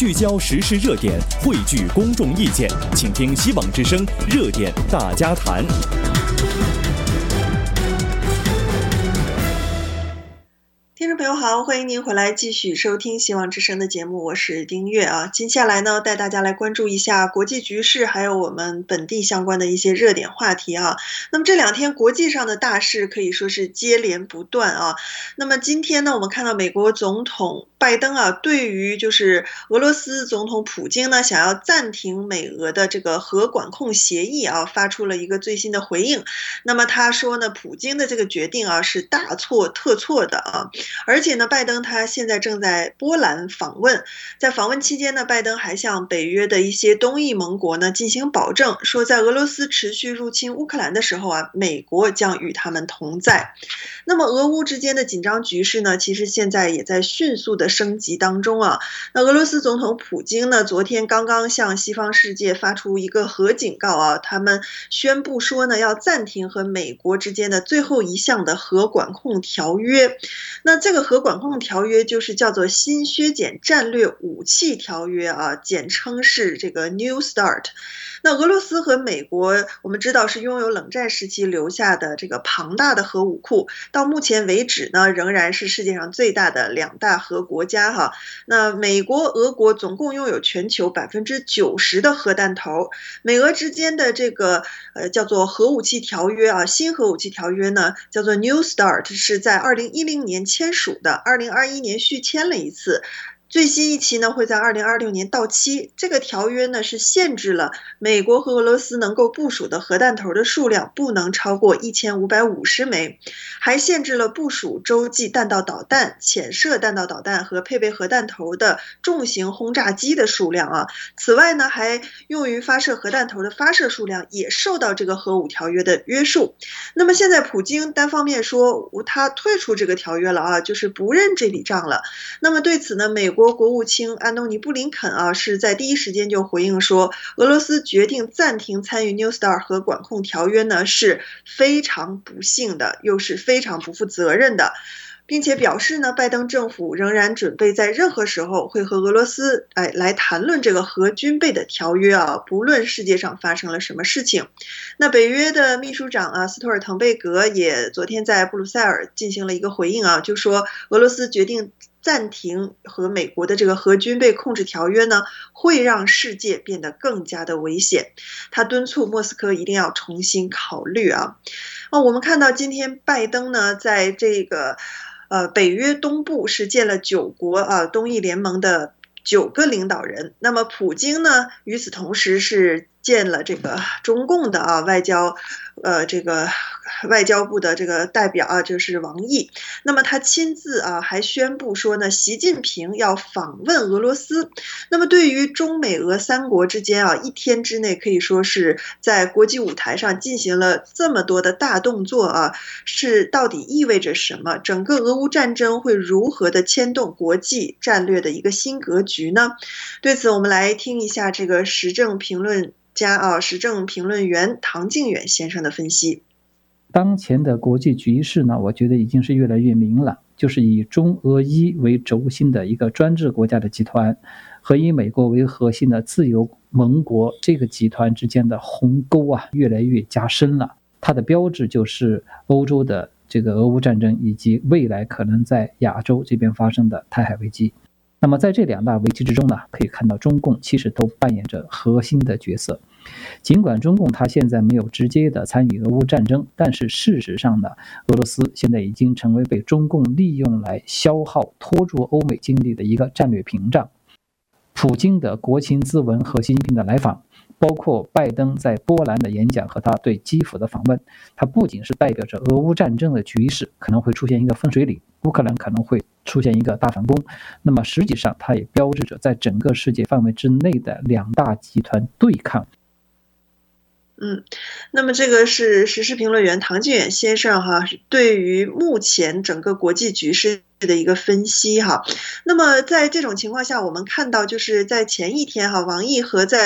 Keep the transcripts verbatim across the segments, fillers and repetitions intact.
聚焦时事热点，汇聚公众意见，请听希望之声热点大家谈。 听众朋友好，欢迎您回来继续收听希望之声的节目，我是丁月啊。接下来呢，带大家来关注一下国际局势，还有我们本地相关的一些热点话题啊。那么这两天国际上的大事可以说是接连不断啊。那么今天呢，我们看到美国总统拜登啊，对于就是俄罗斯总统普京呢，想要暂停美俄的这个核管控协议啊，发出了一个最新的回应。那么他说呢，普京的这个决定啊，是大错特错的啊。而且呢，拜登他现在正在波兰访问，在访问期间呢，拜登还向北约的一些东翼盟国呢进行保证，说在俄罗斯持续入侵乌克兰的时候啊，美国将与他们同在。那么俄乌之间的紧张局势呢，其实现在也在迅速的升级当中啊。那俄罗斯总统普京呢，昨天刚刚向西方世界发出一个核警告啊，他们宣布说呢，要暂停和美国之间的最后一项的核管控条约。那这个核管控条约就是叫做新削减战略武器条约啊，简称是这个 New START。那俄罗斯和美国我们知道是拥有冷战时期留下的这个庞大的核武库，到目前为止呢，仍然是世界上最大的两大核国家哈。那美国、俄国总共拥有全球百分之九十的核弹头，美俄之间的这个呃叫做核武器条约啊，新核武器条约呢叫做 New START， 是在二零一零年签署的，二零二一年续签了一次。最新一期呢会在二零二六年到期。这个条约呢是限制了美国和俄罗斯能够部署的核弹头的数量不能超过一千五百五十枚，还限制了部署洲际弹道导弹、潜射弹道导弹和配备核弹头的重型轰炸机的数量啊。此外呢，还用于发射核弹头的发射数量也受到这个核武条约的约束。那么现在普京单方面说他退出这个条约了啊，就是不认这笔账了。那么对此呢，美国国国务卿安东尼布林肯啊是在第一时间就回应说，俄罗斯决定暂停参与 New START 核管控条约呢是非常不幸的，又是非常不负责任的，并且表示呢，拜登政府仍然准备在任何时候会和俄罗斯哎来谈论这个核军备的条约啊，不论世界上发生了什么事情。那北约的秘书长啊斯托尔滕贝格也昨天在布鲁塞尔进行了一个回应啊，就说俄罗斯决定暂停和美国的这个核军备控制条约呢，会让世界变得更加的危险。他敦促莫斯科一定要重新考虑啊。哦，我们看到今天拜登呢，在这个呃北约东部是见了九国啊东翼联盟的九个领导人。那么普京呢，与此同时是见了这个中共的啊外交呃这个外交部的这个代表啊，就是王毅。那么他亲自啊还宣布说呢，习近平要访问俄罗斯。那么对于中美俄三国之间啊，一天之内可以说是在国际舞台上进行了这么多的大动作啊，是到底意味着什么？整个俄乌战争会如何的牵动国际战略的一个新格局呢？对此我们来听一下这个时政评论家啊，时政评论员唐靖远先生的分析。 当前的国际局势呢，我觉得已经是越来越明朗，就是以中俄伊为轴心的一个专制国家的集团和以美国为核心的自由盟国这个集团之间的鸿沟啊，越来越加深了。它的标志就是欧洲的这个俄乌战争，以及未来可能在亚洲这边发生的台海危机。那么在这两大危机之中呢，可以看到中共其实都扮演着核心的角色。尽管中共它现在没有直接的参与俄乌战争，但是事实上呢，俄罗斯现在已经成为被中共利用来消耗拖住欧美经济的一个战略屏障。普京的国情咨文和习近平的来访，包括拜登在波兰的演讲和他对基辅的访问，它不仅是代表着俄乌战争的局势可能会出现一个分水岭，乌克兰可能会出现一个大反攻，那么实际上它也标志着在整个世界范围之内的两大集团对抗。 嗯，那么这个是时事评论员唐靖远先生哈，对于目前整个国际局势的一个分析哈。那么在这种情况下，我们看到就是在前一天哈，王毅和在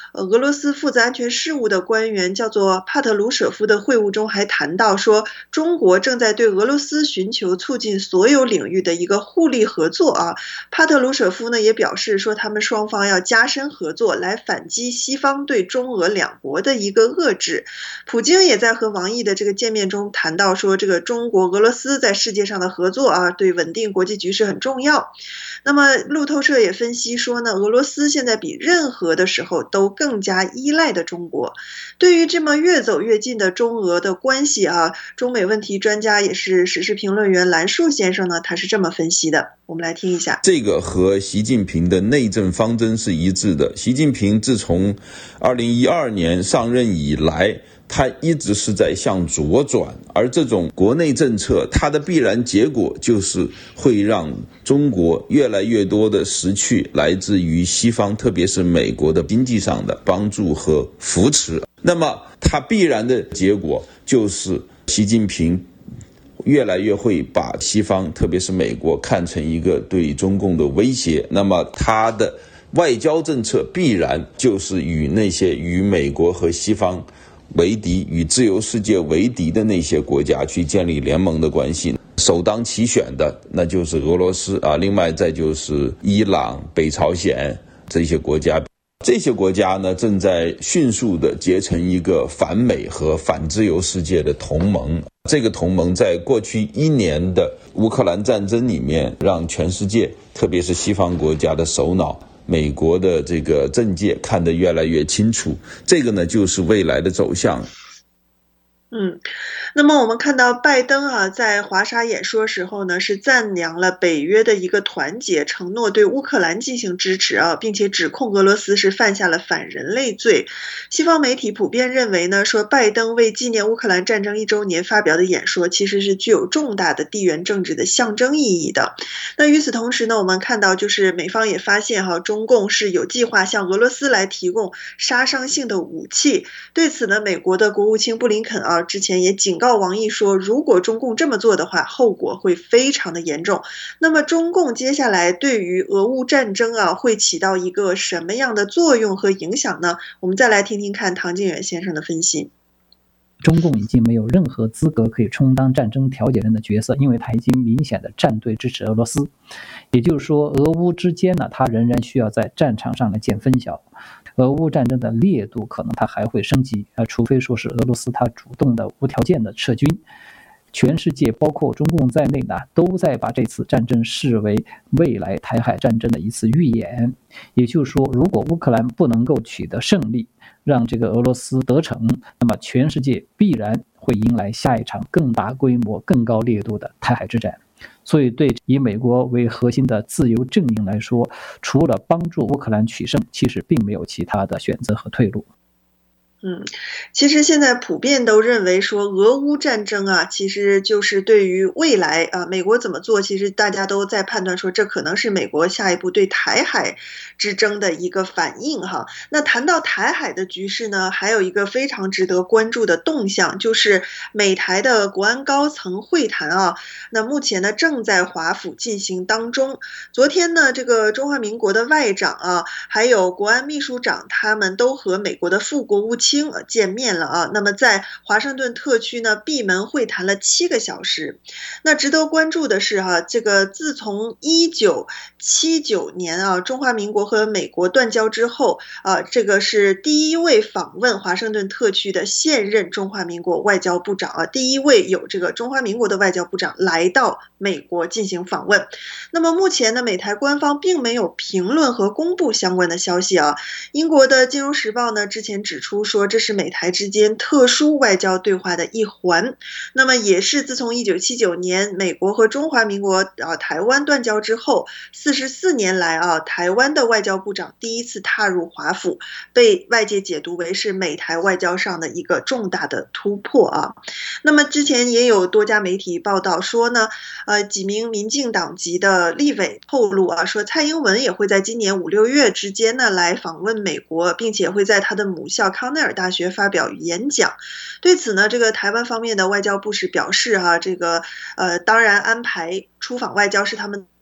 呃俄罗斯负责安全事务的官员叫做帕特鲁舍夫的会晤中还谈到说，中国正在对俄罗斯寻求促进所有领域的一个互利合作啊。帕特鲁舍夫呢也表示说，他们双方要加深合作，来反击西方对中俄两国的一个遏制。普京也在和王毅的这个见面中谈到说，这个中国俄罗斯在世界上的合作啊，对稳定国际局势很重要。那么路透社也分析说呢，俄罗斯现在比任何的时候都更加依赖的中国。对于这么越走越近的中俄的关系啊，中美问题专家也是时事评论员蓝树先生呢，他是这么分析的，我们来听一下。 这个和习近平的内政方针是一致的。习近平自从二零一二年上任以来，他一直是在向左转，而这种国内政策，它的必然结果就是会让中国越来越多的失去来自于西方，特别是美国的经济上的帮助和扶持。那么它必然的结果就是习近平越来越会把西方，特别是美国看成一个对中共的威胁，那么他的外交政策必然就是与那些与美国和西方为敌、与自由世界为敌的那些国家去建立联盟的关系。首当其选的那就是俄罗斯啊，另外再就是伊朗、北朝鲜这些国家。这些国家呢，正在迅速地结成一个反美和反自由世界的同盟。这个同盟在过去一年的乌克兰战争里面，让全世界，特别是西方国家的首脑，美国的这个政界看得越来越清楚。这个呢，就是未来的走向。 嗯，那么我们看到拜登啊，在华沙演说时候呢，是赞扬了北约的一个团结，承诺对乌克兰进行支持啊，并且指控俄罗斯是犯下了反人类罪。西方媒体普遍认为呢，说拜登为纪念乌克兰战争一周年发表的演说，其实是具有重大的地缘政治的象征意义的。那与此同时呢，我们看到就是美方也发现哈，中共是有计划向俄罗斯来提供杀伤性的武器。对此呢，美国的国务卿布林肯啊，之前也警告王毅说，如果中共这么做的话，后果会非常的严重。那么中共接下来对于俄乌战争啊，会起到一个什么样的作用和影响呢？我们再来听听看唐靖远先生的分析。 中共已经没有任何资格可以充当战争调解人的角色，因为他已经明显的站队支持俄罗斯。也就是说，俄乌之间呢，他仍然需要在战场上来见分晓。俄乌战争的烈度可能它还会升级，呃，除非说是俄罗斯它主动的无条件的撤军。全世界包括中共在内呢，都在把这次战争视为未来台海战争的一次预演。也就是说，如果乌克兰不能够取得胜利，让这个俄罗斯得逞，那么全世界必然会迎来下一场更大规模、更高烈度的台海之战。所以对以美国为核心的自由阵营来说，除了帮助乌克兰取胜，其实并没有其他的选择和退路。 嗯，其实现在普遍都认为说俄乌战争啊，其实就是对于未来啊，美国怎么做，其实大家都在判断说这可能是美国下一步对台海之争的一个反应哈。那谈到台海的局势呢，还有一个非常值得关注的动向，就是美台的国安高层会谈啊，那目前呢正在华府进行当中。昨天呢，这个中华民国的外长啊，还有国安秘书长，他们都和美国的副国务卿见面了啊。那么在华盛顿特区呢，闭门会谈了七个小时。那值得关注的是哈、啊，这个自从一九七九年啊，中华民国和美国断交之后啊，这个是第一位访问华盛顿特区的现任中华民国外交部长啊，第一位有这个中华民国的外交部长来到美国进行访问。那么目前呢，美台官方并没有评论和公布相关的消息啊。英国的金融时报呢之前指出说，这是美台之间特殊外交对话的一环。那么也是自从一九七九年美国和中华民国啊台湾断交之后，四十四年来啊，台湾的外交部长第一次踏入华府，被外界解读为是美台外交上的一个重大的突破啊。那么之前也有多家媒体报道说呢，呃，几名民进党籍的立委透露啊，说蔡英文也会在今年五六月之间呢来访问美国，并且会在他的母校康奈尔大学发表演讲。对此呢，这个台湾方面的外交部是表示哈、啊，这个呃，当然安排出访外交是他们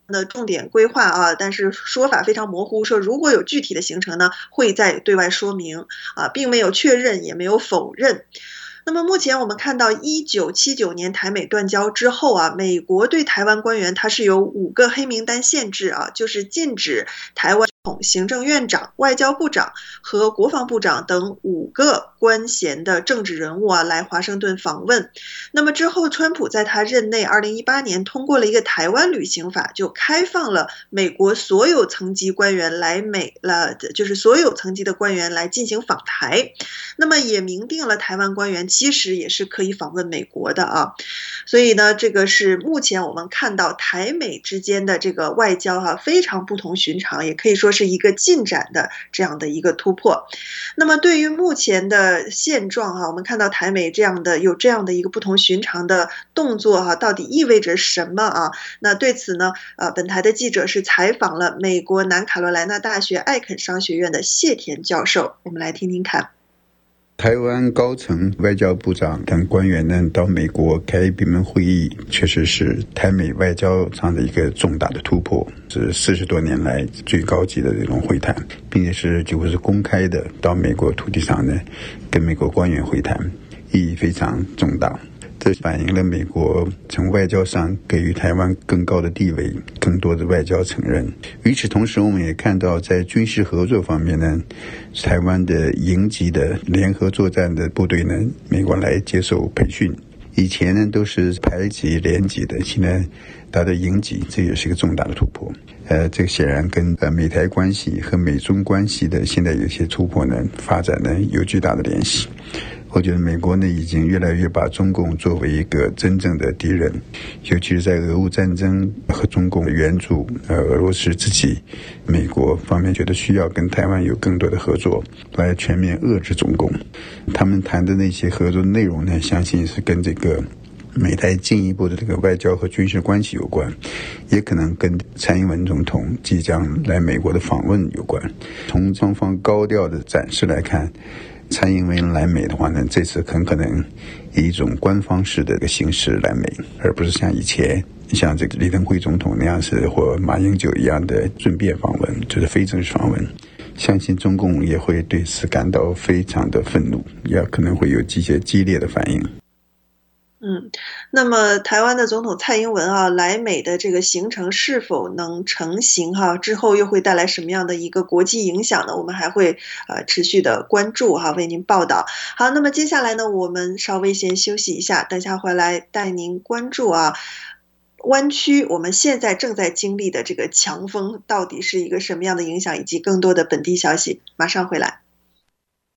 的重点规划啊，但是说法非常模糊，说如果有具体的行程呢，会再对外说明啊，并没有确认也没有否认。那么目前我们看到一九七九年台美断交之后啊，美国对台湾官员它是有五个黑名单限制啊，就是禁止台湾行政院长、外交部长和国防部长等五个官衔的政治人物啊来华盛顿访问。那么之后川普在他任内二零一八年通过了一个台湾旅行法，就开放了美国所有层级官员来美了，就是所有层级的官员来进行访台。那么也明定了台湾官员其实也是可以访问美国的啊。所以呢，这个是目前我们看到台美之间的这个外交哈、啊、非常不同寻常，也可以说是一个进展的这样的一个突破。那么对于目前的现状哈、啊，我们看到台美这样的有这样的一个不同寻常的动作哈、啊，到底意味着什么啊？那对此呢，呃，本台的记者是采访了美国南卡罗来纳大学艾肯商学院的谢田教授，我们来听听看。 台湾高层外交部长等官员呢到美国开闭门会议，确实是台美外交上的一个重大的突破，是四十多年来最高级的这种会谈，并且是几乎是公开的到美国土地上呢跟美国官员会谈，意义非常重大。这反映了美国从外交上给予台湾更高的地位，更多的外交承认。与此同时，我们也看到在军事合作方面呢，台湾的营级的联合作战的部队呢，美国来接受培训。以前呢都是排级连级的，现在达到营级，这也是一个重大的突破。呃，这个显然跟呃美台关系和美中关系的现在有些突破呢，发展呢有巨大的联系。我觉得美国呢已经越来越把中共作为一个真正的敌人，尤其是在俄乌战争和中共援助呃俄罗斯自己，美国方面觉得需要跟台湾有更多的合作，来全面遏制中共。他们谈的那些合作内容呢，相信是跟这个美台进一步的这个外交和军事关系有关，也可能跟蔡英文总统即将来美国的访问有关。从双方高调的展示来看，蔡英文来美的话呢，这次很可能以一种官方式的一个形式来美，而不是像以前像这个李登辉总统那样是或马英九一样的顺便访问，就是非正式访问。相信中共也会对此感到非常的愤怒，也可能会有一些激烈的反应。 嗯，那么台湾的总统蔡英文啊来美的这个行程是否能成行哈、啊？之后又会带来什么样的一个国际影响呢？我们还会呃持续的关注哈、啊，为您报道。好，那么接下来呢，我们稍微先休息一下，等下回来带您关注啊。湾区我们现在正在经历的这个强风到底是一个什么样的影响，以及更多的本地消息，马上回来。